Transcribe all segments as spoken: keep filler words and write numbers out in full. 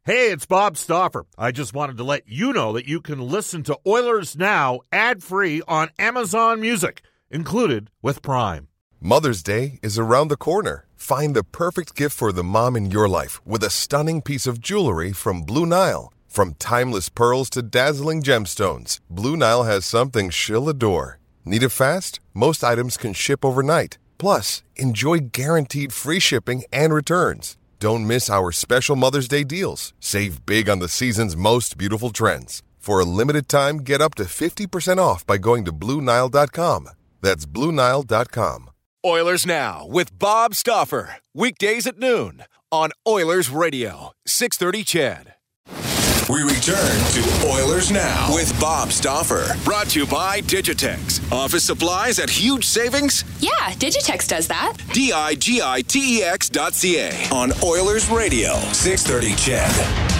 Hey, it's Bob Stauffer. I just wanted to let you know that you can listen to Oilers Now ad-free on Amazon Music, included with Prime. Mother's Day is around the corner. Find the perfect gift for the mom in your life with a stunning piece of jewelry from Blue Nile. From timeless pearls to dazzling gemstones, Blue Nile has something she'll adore. Need it fast? Most items can ship overnight. Plus, enjoy guaranteed free shipping and returns. Don't miss our special Mother's Day deals. Save big on the season's most beautiful trends. For a limited time, get up to fifty percent off by going to Blue Nile dot com. That's Blue Nile dot com. Oilers Now with Bob Stauffer. Weekdays at noon on Oilers Radio, six thirty C H E D. We return to Oilers Now with Bob Stauffer. Brought to you by Digitex. Office supplies at huge savings? Yeah, Digitex does that. D I G I T E X dot C A on Oilers Radio, six thirty C H E D.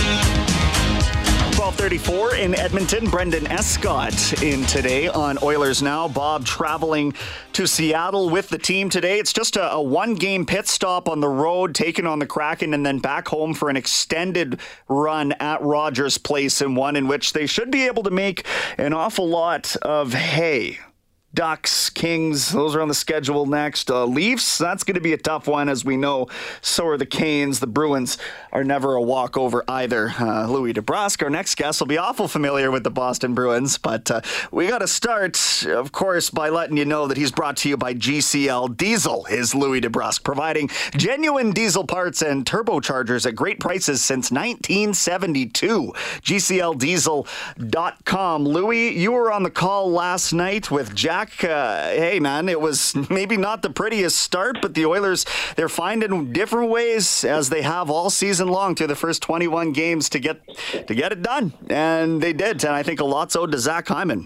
twelve thirty-four in Edmonton. Brendan Escott in today on Oilers Now. Bob traveling to Seattle with the team today. It's just a, a one-game pit stop on the road, taking on the Kraken, and then back home for an extended run at Rogers Place, in one in which they should be able to make an awful lot of hay. Ducks, Kings, those are on the schedule next. Uh, Leafs, that's going to be a tough one, as we know. So are the Canes. The Bruins are never a walkover either. Uh, Louis DeBrusk, our next guest, will be awful familiar with the Boston Bruins, but uh, we got to start, of course, by letting you know that he's brought to you by G C L Diesel, is Louis DeBrusk, providing genuine diesel parts and turbochargers at great prices since nineteen seventy-two. G C L diesel dot com. Louis, you were on the call last night with Jack. Uh, hey, man, it was maybe not the prettiest start, but the Oilers, they're finding different ways, as they have all season long, through the first twenty-one games to get to get it done. And they did. And I think a lot's owed to Zach Hyman.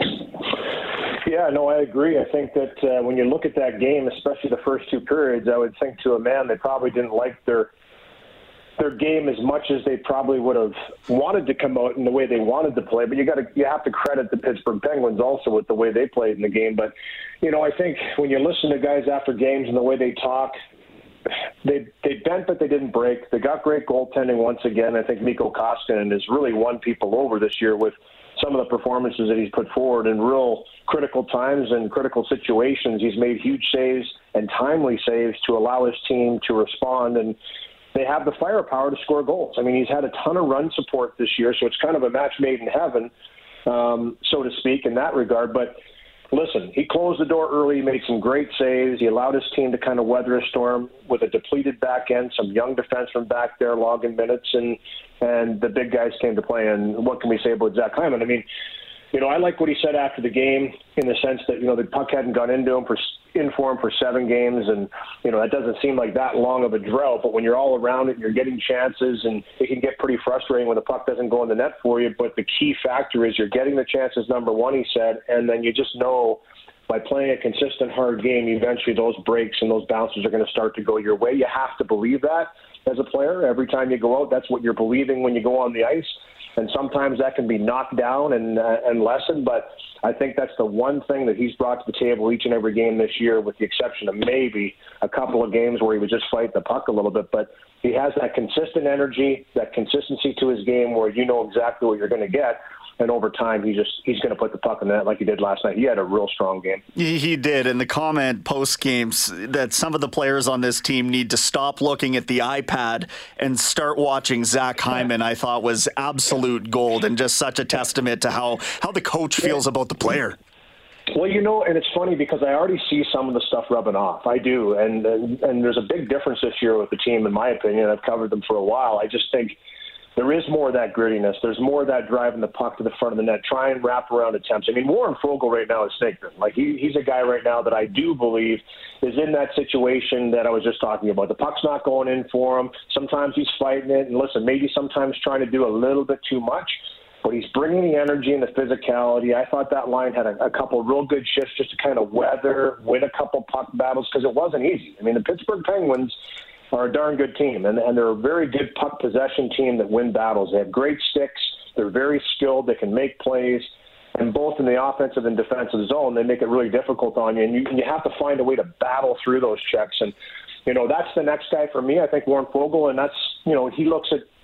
Yeah, no, I agree. I think that uh, when you look at that game, especially the first two periods, I would think to a man they probably didn't like their their game as much as they probably would have wanted to come out in the way they wanted to play. But you got to you have to credit the Pittsburgh Penguins also with the way they played in the game. But you know, I think when you listen to guys after games and the way they talk, they they bent but they didn't break. They got great goaltending once again. I think Mikko Koskinen has really won people over this year with some of the performances that he's put forward in real critical times and critical situations. He's made huge saves and timely saves to allow his team to respond, and they have the firepower to score goals. I mean, he's had a ton of run support this year, so it's kind of a match made in heaven, um, so to speak, in that regard. But listen, he closed the door early, made some great saves. He allowed his team to kind of weather a storm with a depleted back end, some young defensemen back there logging minutes, and and the big guys came to play. And what can we say about Zach Hyman? I mean, you know, I like what he said after the game in the sense that, you know, the puck hadn't gone into him for in for him for seven games, and you know that doesn't seem like that long of a drought. But when you're all around it, and you're getting chances, and it can get pretty frustrating when the puck doesn't go in the net for you. But the key factor is you're getting the chances. Number one, he said, and then you just know by playing a consistent, hard game, eventually those breaks and those bounces are going to start to go your way. You have to believe that as a player. Every time you go out, that's what you're believing when you go on the ice. And sometimes that can be knocked down and uh, and lessened, but I think that's the one thing that he's brought to the table each and every game this year, with the exception of maybe a couple of games where he was just fighting the puck a little bit. But he has that consistent energy, that consistency to his game where you know exactly what you're going to get. And over time, he just he's going to put the puck in the net like he did last night. He had a real strong game. He, he did. And the comment post-games that some of the players on this team need to stop looking at the iPad and start watching Zach Hyman, I thought was absolute gold, and just such a testament to how, how the coach feels about the player. Well, you know, and it's funny because I already see some of the stuff rubbing off. I do. And, and, and there's a big difference this year with the team, in my opinion. I've covered them for a while. I just think there is more of that grittiness. There's more of that driving the puck to the front of the net, try and wrap around attempts. I mean, Warren Foegele right now is thinking. Like, he, he's a guy right now that I do believe is in that situation that I was just talking about. The puck's not going in for him. Sometimes he's fighting it. And listen, maybe sometimes trying to do a little bit too much, but he's bringing the energy and the physicality. I thought that line had a, a couple of real good shifts just to kind of weather, win a couple puck battles, because it wasn't easy. I mean, the Pittsburgh Penguins are a darn good team, and, and they're a very good puck possession team that win battles. They have great sticks. They're very skilled. They can make plays. And both in the offensive and defensive zone, they make it really difficult on you. And you, you have to find a way to battle through those checks. And, you know, that's the next guy for me. I think Warren Foegele, and that's, you know, he looks at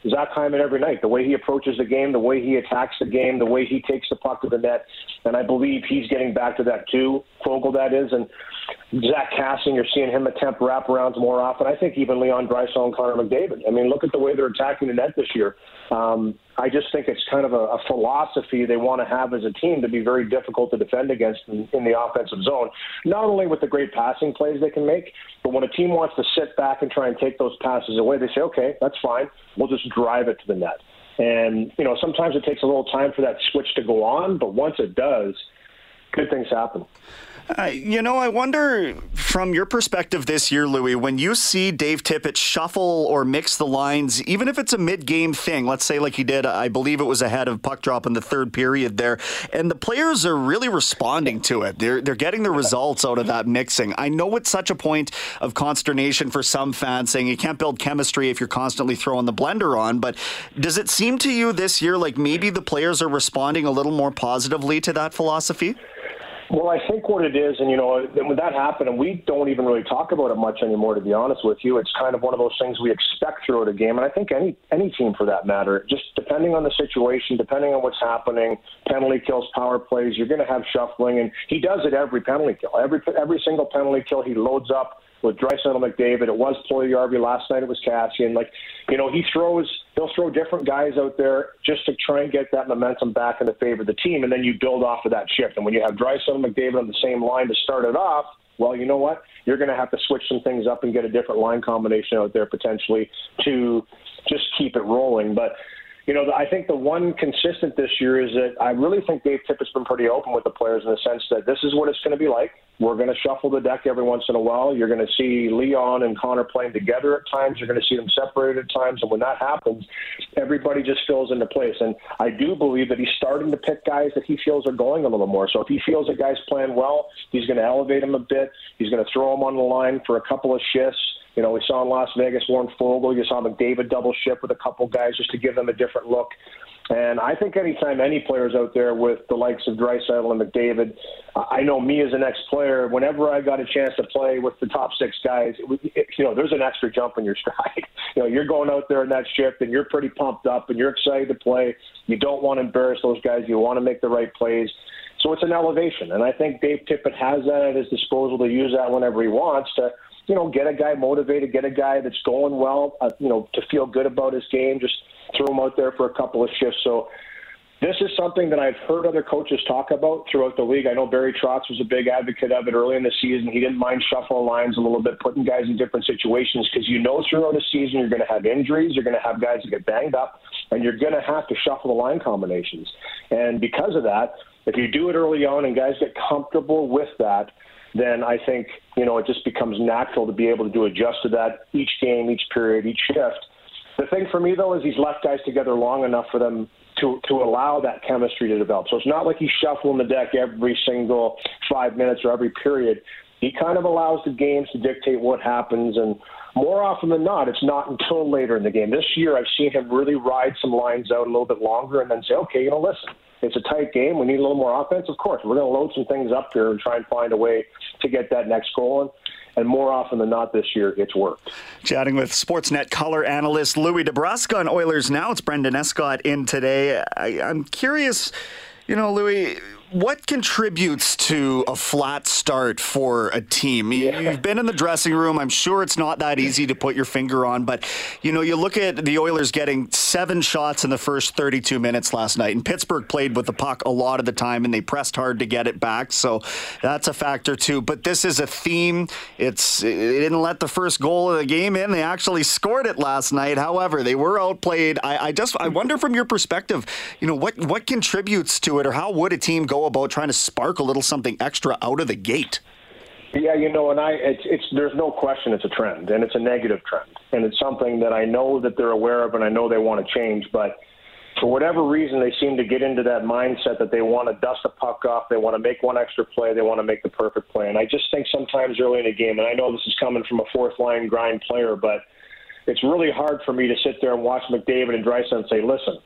Zach Hyman every night, the way he approaches the game, the way he attacks the game, the way he takes the puck to the net. And I believe he's getting back to that too, Foegele that is. And Zach Kassian, you're seeing him attempt wraparounds more often. I think even Leon Draisaitl and Connor McDavid. I mean, look at the way they're attacking the net this year. Um, I just think it's kind of a, a philosophy they want to have as a team to be very difficult to defend against in, in the offensive zone, not only with the great passing plays they can make, but when a team wants to sit back and try and take those passes away, they say, okay, that's fine. We'll just drive it to the net. And, you know, sometimes it takes a little time for that switch to go on, but once it does, good things happen. Uh, you know, I wonder from your perspective this year, Louis, when you see Dave Tippett shuffle or mix the lines, even if it's a mid-game thing, let's say like he did, I believe it was ahead of puck drop in the third period there, and the players are really responding to it. They're they're getting the results out of that mixing. I know it's such a point of consternation for some fans saying you can't build chemistry if you're constantly throwing the blender on, but does it seem to you this year like maybe the players are responding a little more positively to that philosophy? Well, I think what it is, and, you know, when that happened, and we don't even really talk about it much anymore, to be honest with you, it's kind of one of those things we expect throughout a game, and I think any any team for that matter, just depending on the situation, depending on what's happening, penalty kills, power plays, you're going to have shuffling, and he does it every penalty kill. Every every single penalty kill, he loads up with Draisaitl and McDavid. It was Puljujarvi. Last night it was Kassian. Like, you know, he throws, he'll throw different guys out there just to try and get that momentum back in the favor of the team, and then you build off of that shift. And when you have Draisaitl and McDavid on the same line to start it off, well, you know what? You're going to have to switch some things up and get a different line combination out there potentially to just keep it rolling. But, you know, I think the one consistent this year is that I really think Dave Tippett's been pretty open with the players in the sense that this is what it's going to be like. We're going to shuffle the deck every once in a while. You're going to see Leon and Connor playing together at times. You're going to see them separated at times. And when that happens, everybody just fills into place. And I do believe that he's starting to pick guys that he feels are going a little more. So if he feels a guy's playing well, he's going to elevate him a bit. He's going to throw him on the line for a couple of shifts. You know, we saw in Las Vegas, Warren Foegele. You saw McDavid double shift with a couple guys just to give them a different look. And I think anytime any player's out there with the likes of Draisaitl and McDavid, uh, I know me as an ex-player, whenever I got a chance to play with the top six guys, it, it, you know, there's an extra jump in your stride. You know, you're going out there in that shift, and you're pretty pumped up, and you're excited to play. You don't want to embarrass those guys. You want to make the right plays. So it's an elevation. And I think Dave Tippett has that at his disposal to use that whenever he wants to, you know, get a guy motivated, get a guy that's going well, uh, you know, to feel good about his game, just throw him out there for a couple of shifts. So this is something that I've heard other coaches talk about throughout the league. I know Barry Trotz was a big advocate of it early in the season. He didn't mind shuffling lines a little bit, putting guys in different situations because you know throughout the season you're going to have injuries, you're going to have guys that get banged up, and you're going to have to shuffle the line combinations. And because of that, if you do it early on and guys get comfortable with that, then I think, you know, it just becomes natural to be able to do adjust to that each game, each period, each shift. The thing for me, though, is he's left guys together long enough for them to to allow that chemistry to develop. So it's not like he's shuffling the deck every single five minutes or every period. He kind of allows the games to dictate what happens, and more often than not, it's not until later in the game. This year, I've seen him really ride some lines out a little bit longer and then say, okay, you know, listen, it's a tight game. We need a little more offense. Of course, we're going to load some things up here and try and find a way to get that next goal in. And more often than not this year, it's worked. Chatting with Sportsnet color analyst Louis DeBrusk on Oilers Now. It's Brendan Escott in today. I, I'm curious, you know, Louis, what contributes to a flat start for a team? Yeah. You've been in the dressing room. I'm sure it's not that easy to put your finger on, but, you know, you look at the Oilers getting seven shots in the first thirty-two minutes last night, and Pittsburgh played with the puck a lot of the time, and they pressed hard to get it back, so that's a factor too. But this is a theme. It's They didn't let the first goal of the game in. They actually scored it last night. However, they were outplayed. I, I just I wonder from your perspective, you know, what, what contributes to it, or how would a team go about trying to spark a little something extra out of the gate? Yeah, you know, and I, it's, it's, there's no question it's a trend, and it's a negative trend, and it's something that I know that they're aware of, and I know they want to change, but for whatever reason, they seem to get into that mindset that they want to dust the puck off, they want to make one extra play, they want to make the perfect play, and I just think sometimes early in a game, and I know this is coming from a fourth-line grind player, but it's really hard for me to sit there and watch McDavid and Draisaitl and say, listen,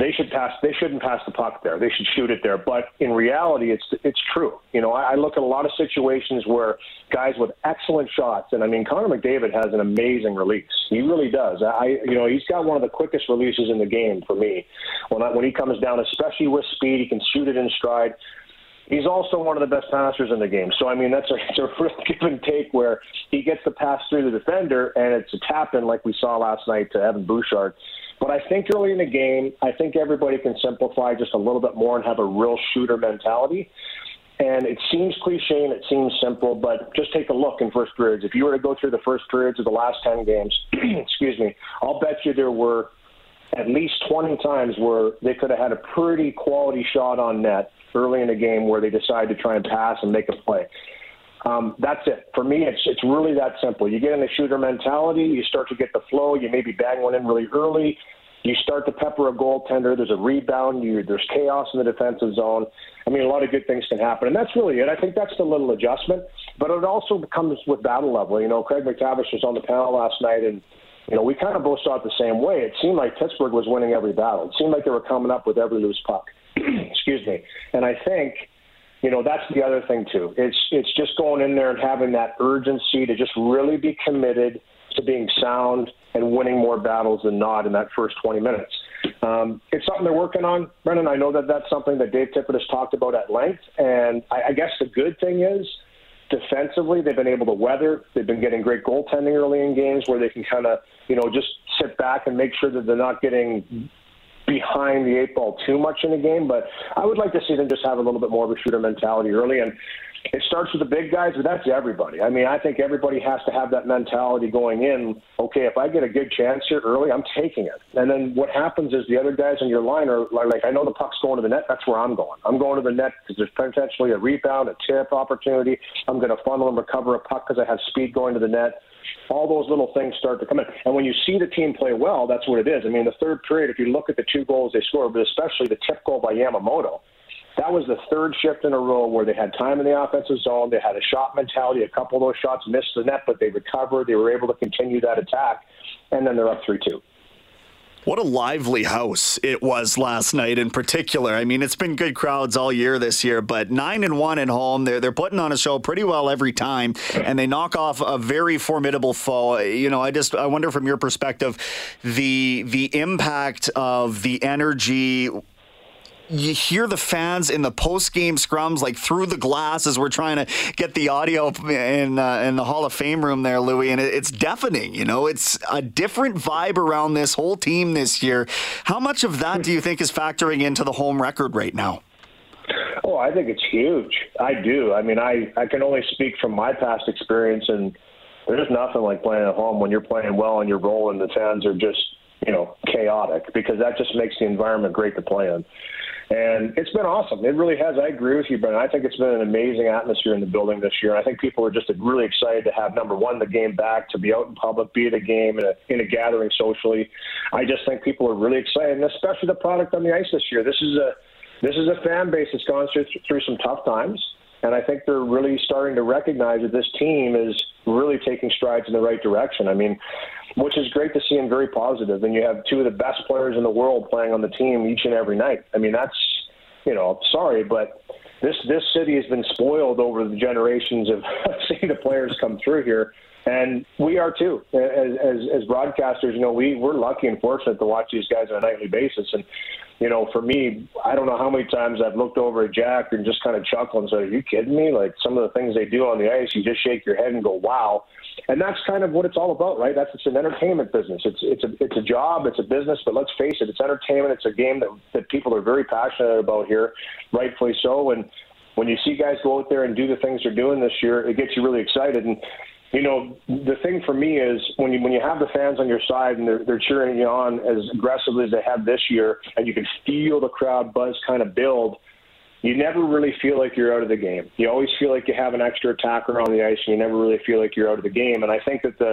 they should pass. They shouldn't pass the puck there. They should shoot it there. But in reality, it's it's true. You know, I, I look at a lot of situations where guys with excellent shots, and I mean, Connor McDavid has an amazing release. He really does. I, you know, he's got one of the quickest releases in the game for me. When I, when he comes down, especially with speed, he can shoot it in stride. He's also one of the best passers in the game. So, I mean, that's a, it's a real give and take where he gets the pass through the defender, and it's a tap-in like we saw last night to Evan Bouchard. But I think early in the game, I think everybody can simplify just a little bit more and have a real shooter mentality. And it seems cliche and it seems simple, but just take a look in first periods. If you were to go through the first periods of the last ten games, excuse me, I'll bet you there were at least twenty times where they could have had a pretty quality shot on net early in the game where they decide to try and pass and make a play. Um, that's it. For me, it's it's really that simple. You get in the shooter mentality, you start to get the flow, you maybe bang one in really early, you start to pepper a goaltender, there's a rebound, you, there's chaos in the defensive zone. I mean, a lot of good things can happen, and that's really it. I think that's the little adjustment, but it also comes with battle level. You know, Craig McTavish was on the panel last night, and you know, we kind of both saw it the same way. It seemed like Pittsburgh was winning every battle. It seemed like they were coming up with every loose puck. Excuse me. And I think, you know, that's the other thing, too. It's it's just going in there and having that urgency to just really be committed to being sound and winning more battles than not in that first twenty minutes. Um, it's something they're working on, Brendan. I know that that's something that Dave Tippett has talked about at length. And I, I guess the good thing is, defensively, they've been able to weather. They've been getting great goaltending early in games where they can kind of, you know, just sit back and make sure that they're not getting behind the eight ball too much in the game. But I would like to see them just have a little bit more of a shooter mentality early. And it starts with the big guys, but that's everybody. I mean, I think everybody has to have that mentality going in. Okay, if I get a good chance here early, I'm taking it. And then what happens is the other guys in your line are like, I know the puck's going to the net. That's where I'm going. I'm going to the net because there's potentially a rebound, a tip opportunity. I'm going to funnel and recover a puck because I have speed going to the net. All those little things start to come in. And when you see the team play well, that's what it is. I mean, the third period, if you look at the two goals they scored, but especially the tip goal by Yamamoto, that was the third shift in a row where they had time in the offensive zone. They had a shot mentality. A couple of those shots missed the net, but they recovered. They were able to continue that attack, and then they're up three two. What a lively house it was last night in particular. I mean, it's been good crowds all year this year, but nine and one at home. They're, they're putting on a show pretty well every time, and they knock off a very formidable foe. You know, I just I wonder from your perspective, the the impact of the energy. You hear the fans in the post-game scrums, like through the glass as we're trying to get the audio in uh, in the Hall of Fame room there, Louis, and it, it's deafening. You know, it's a different vibe around this whole team this year. How much of that do you think is factoring into the home record right now? Oh, I think it's huge. I do. I mean, I, I can only speak from my past experience, and there's nothing like playing at home when you're playing well and you're rolling. The fans are just, you know, chaotic, because that just makes the environment great to play in. And it's been awesome. It really has. I agree with you, Brendan. I think it's been an amazing atmosphere in the building this year. And I think people are just really excited to have, number one, the game back, to be out in public, be at a game, in a, in a gathering socially. I just think people are really excited, and especially the product on the ice this year. This is a this is a fan base that's gone through, through some tough times, and I think they're really starting to recognize that this team is really taking strides in the right direction. I mean, which is great to see and very positive. And you have two of the best players in the world playing on the team each and every night. I mean, that's, you know, sorry, but this this city has been spoiled over the generations of seeing the players come through here. And we are too, as, as, as broadcasters. You know, we, we're lucky and fortunate to watch these guys on a nightly basis. And, you know, for me, I don't know how many times I've looked over at Jack and just kind of chuckled and said, are you kidding me? Like, some of the things they do on the ice, you just shake your head and go, wow. And that's kind of what it's all about, right? That's it's an entertainment business. It's it's a it's a job, it's a business, but let's face it, it's entertainment. It's a game that, that people are very passionate about here, rightfully so. And when you see guys go out there and do the things they're doing this year, it gets you really excited. And you know, the thing for me is when you when you have the fans on your side and they're they're cheering you on as aggressively as they have this year, and you can feel the crowd buzz kind of build, you never really feel like you're out of the game. You always feel like you have an extra attacker on the ice, and you never really feel like you're out of the game. And I think that the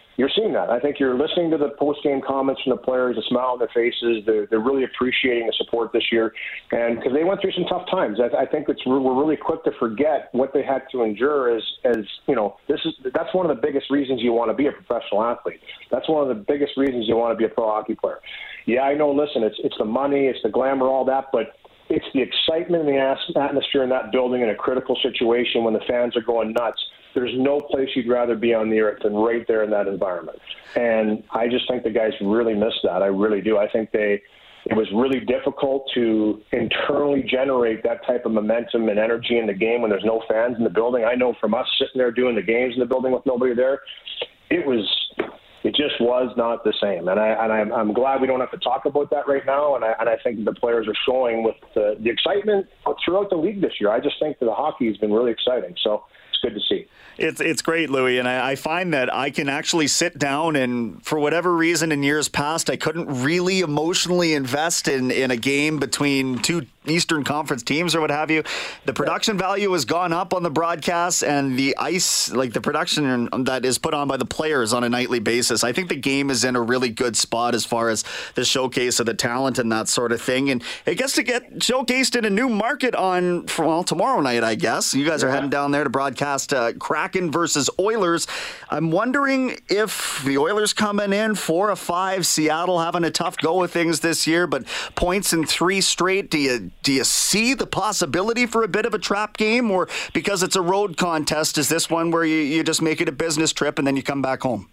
you're seeing that. I think you're listening to the post-game comments from the players, the smile on their faces. They're, they're really appreciating the support this year, and because they went through some tough times. I, I think it's we're really quick to forget what they had to endure. As as you know, this is that's one of the biggest reasons you want to be a professional athlete. That's one of the biggest reasons you want to be a pro hockey player. Yeah, I know. Listen, it's it's the money, it's the glamour, all that, but it's the excitement and the atmosphere in that building in a critical situation when the fans are going nuts. There's no place you'd rather be on the earth than right there in that environment. And I just think the guys really missed that. I really do. I think they it was really difficult to internally generate that type of momentum and energy in the game when there's no fans in the building. I know from us sitting there doing the games in the building with nobody there, it was it just was not the same. And, I, and I'm, I'm glad we don't have to talk about that right now. And I, and I think the players are showing with the, the excitement throughout the league this year. I just think that the hockey has been really exciting. So it's good to see. It's it's great, Louis, and I, I find that I can actually sit down and, for whatever reason in years past, I couldn't really emotionally invest in, in a game between two Eastern Conference teams or what have you. The production value has gone up on the broadcasts, and the ice, like the production that is put on by the players on a nightly basis. I think the game is in a really good spot as far as the showcase of the talent and that sort of thing. And it gets to get showcased in a new market on, well, tomorrow night, I guess. You guys are yeah. heading down there to broadcast uh, Kraken versus Oilers. I'm wondering if the Oilers coming in four or five, Seattle having a tough go of things this year, but points in three straight. Do you do you see the possibility for a bit of a trap game, or because it's a road contest, is this one where you, you just make it a business trip and then you come back home?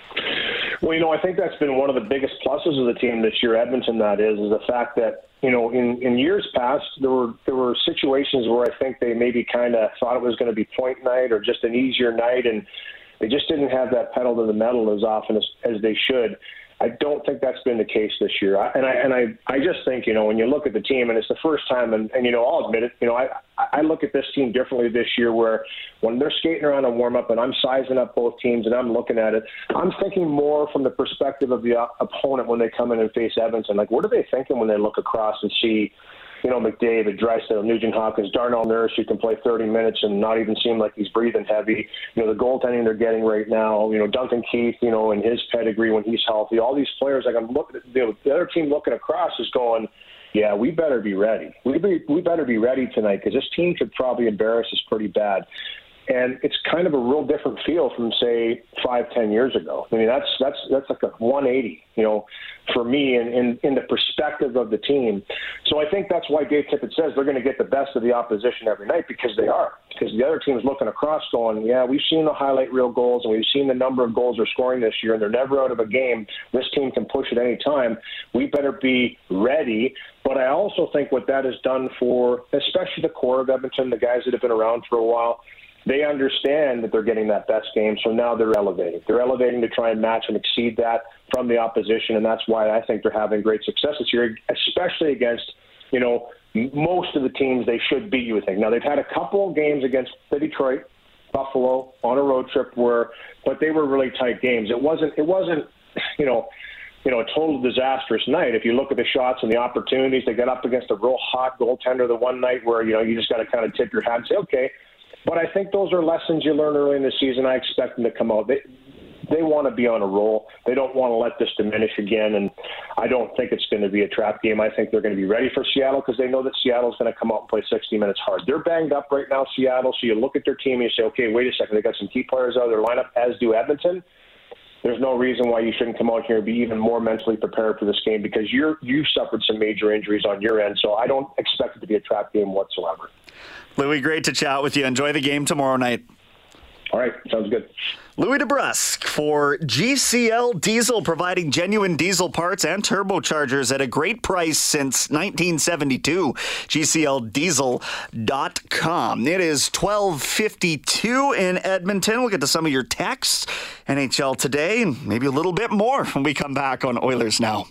Well, you know, I think that's been one of the biggest pluses of the team this year, Edmonton, that is, is the fact that, you know, in, in years past, there were there were situations where I think they maybe kind of thought it was going to be point night or just an easier night, and they just didn't have that pedal to the metal as often as, as they should. I don't think that's been the case this year. I, and I and I, I just think, you know, when you look at the team, and it's the first time, and, and you know, I'll admit it, you know, I, I look at this team differently this year, where when they're skating around a warm-up and I'm sizing up both teams and I'm looking at it, I'm thinking more from the perspective of the uh, opponent when they come in and face Edmonton. Like, what are they thinking when they look across and see, you know, McDavid, Draisaitl, Nugent Hopkins, Darnell Nurse, who can play thirty minutes and not even seem like he's breathing heavy. You know, the goaltending they're getting right now, you know, Duncan Keith, you know, and his pedigree when he's healthy. All these players, like I'm looking at, you know, the other team looking across is going, yeah, we better be ready. We be, we better be ready tonight, because this team could probably embarrass us pretty bad. And it's kind of a real different feel from, say, five, ten years ago. I mean, that's that's that's like a one eighty, you know, for me, in, in, in the perspective of the team. So I think that's why Dave Tippett says they're going to get the best of the opposition every night, because they are. Because the other team's looking across going, yeah, we've seen the highlight reel goals, and we've seen the number of goals they're scoring this year, and they're never out of a game. This team can push at any time. We better be ready. But I also think what that has done for, especially the core of Edmonton, the guys that have been around for a while, they understand that they're getting that best game, so now they're elevating. They're elevating to try and match and exceed that from the opposition, and that's why I think they're having great success this year, especially against, you know, most of the teams they should beat, you would think. Now, they've had a couple of games against the Detroit, Buffalo, on a road trip, where, but they were really tight games. It wasn't, it wasn't, you know, you know, a total disastrous night. If you look at the shots and the opportunities, they got up against a real hot goaltender the one night where, you know, you just got to kind of tip your hat and say, okay. But I think those are lessons you learn early in the season. I expect them to come out. They they want to be on a roll. They don't want to let this diminish again, and I don't think it's going to be a trap game. I think they're going to be ready for Seattle, because they know that Seattle's going to come out and play sixty minutes hard. They're banged up right now, Seattle, so you look at their team and you say, okay, wait a second, they got some key players out of their lineup, as do Edmonton. There's no reason why you shouldn't come out here and be even more mentally prepared for this game, because you're, you've suffered some major injuries on your end, so I don't expect it to be a trap game whatsoever. Louis, great to chat with you. Enjoy the game tomorrow night. All right, sounds good. Louis DeBrusk for G C L Diesel, providing genuine diesel parts and turbochargers at a great price since nineteen seventy-two. G C L diesel dot com. It is twelve fifty-two in Edmonton. We'll get to some of your texts, N H L Today, and maybe a little bit more when we come back on Oilers Now.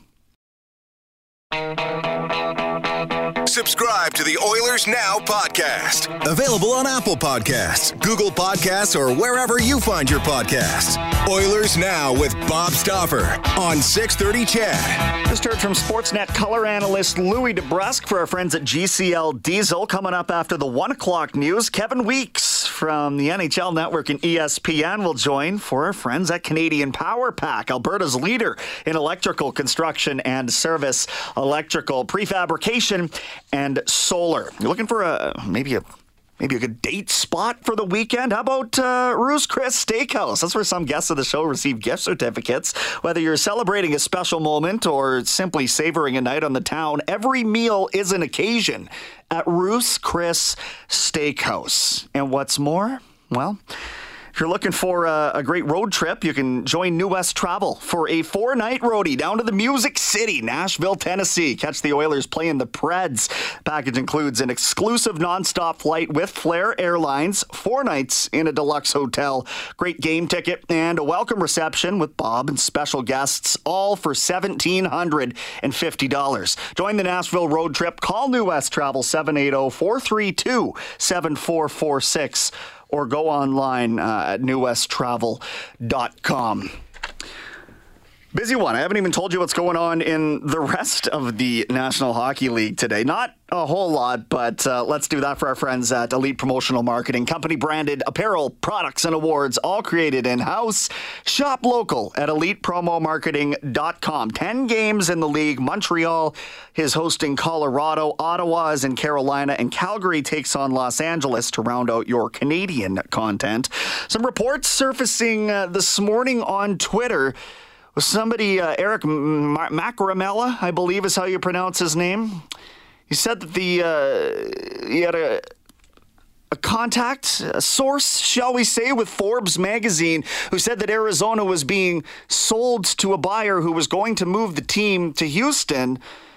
Subscribe to the Oilers Now podcast. Available on Apple Podcasts, Google Podcasts, or wherever you find your podcasts. Oilers Now with Bob Stauffer on six thirty C H E D. Just heard from Sportsnet color analyst Louis DeBrusk for our friends at G C L Diesel. Coming up after the one o'clock news, Kevin Weeks from the N H L Network and E S P N will join for our friends at Canadian Power Pack, Alberta's leader in electrical construction and service, electrical prefabrication, and solar. You're looking for a maybe a Maybe a good date spot for the weekend? How about uh, Ruth's Chris Steakhouse? That's where some guests of the show receive gift certificates. Whether you're celebrating a special moment or simply savoring a night on the town, every meal is an occasion at Ruth's Chris Steakhouse. And what's more, well, if you're looking for a, a great road trip, you can join New West Travel for a four-night roadie down to the Music City, Nashville, Tennessee. Catch the Oilers playing the Preds. Package includes an exclusive nonstop flight with Flair Airlines, four nights in a deluxe hotel, great game ticket, and a welcome reception with Bob and special guests, all for one thousand seven hundred fifty dollars. Join the Nashville road trip. Call New West Travel seven eight zero, four three two, seven four four six. Or go online uh, at new west travel dot com. Busy one. I haven't even told you what's going on in the rest of the National Hockey League today. Not a whole lot, but uh, let's do that for our friends at Elite Promotional Marketing. Company-branded apparel, products, and awards, all created in-house. Shop local at elite promo marketing dot com. Ten games in the league. Montreal is hosting Colorado. Ottawa is in Carolina, and Calgary takes on Los Angeles to round out your Canadian content. Some reports surfacing uh, this morning on Twitter. Was somebody, uh, Eric Macramella, I believe is how you pronounce his name. He said that the uh, he had a, a contact, a source, shall we say, with Forbes magazine, who said that Arizona was being sold to a buyer who was going to move the team to Houston.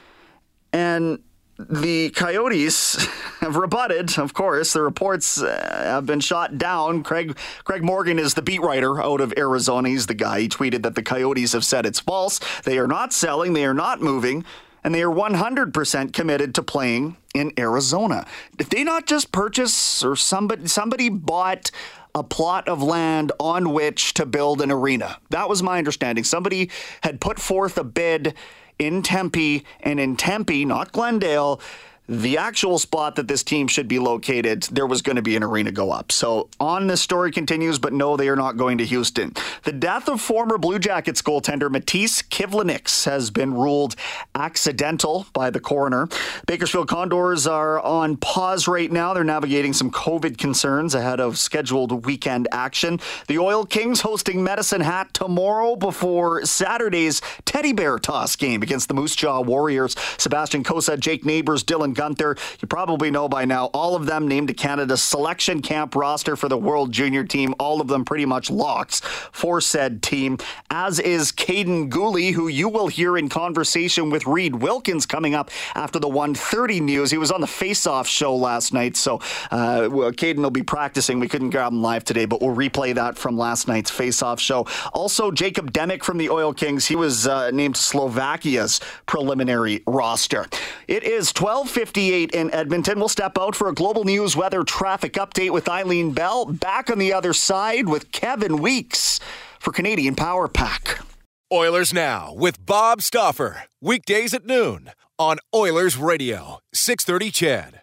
And the Coyotes have rebutted, of course. The reports uh, have been shot down. Craig Craig Morgan is the beat writer out of Arizona. He's the guy. He tweeted that the Coyotes have said it's false. They are not selling. They are not moving. And they are one hundred percent committed to playing in Arizona. Did they not just purchase, or somebody somebody bought a plot of land on which to build an arena? That was my understanding. Somebody had put forth a bid in Tempe, and in Tempe, not Glendale, the actual spot that this team should be located, there was going to be an arena go up. So on this story continues, but no, they are not going to Houston. The death of former Blue Jackets goaltender Matisse Kivlenieks has been ruled accidental by the coroner. Bakersfield Condors are on pause right now. They're navigating some COVID concerns ahead of scheduled weekend action. The Oil Kings hosting Medicine Hat tomorrow before Saturday's Teddy Bear Toss game against the Moose Jaw Warriors. Sebastian Cossa, Jake Neighbors, Dylan Gunther, you probably know by now, all of them named to Canada's selection camp roster for the World Junior team. All of them pretty much locks for said team, as is Caden Gooley, who you will hear in conversation with Reed Wilkins coming up after the one thirty news. He was on the Face-Off show last night, so uh, well, Caden will be practicing. We couldn't grab him live today, but we'll replay that from last night's Face-Off show. Also, Jacob Demick from the Oil Kings. He was uh, named Slovakia's preliminary roster. It is twelve fifty-eight in Edmonton. We'll step out for a Global News weather traffic update with Eileen Bell. Back on the other side with Kevin Weeks for Canadian Power Pack. Oilers Now with Bob Stauffer. Weekdays at noon on Oilers Radio, six thirty C H E D.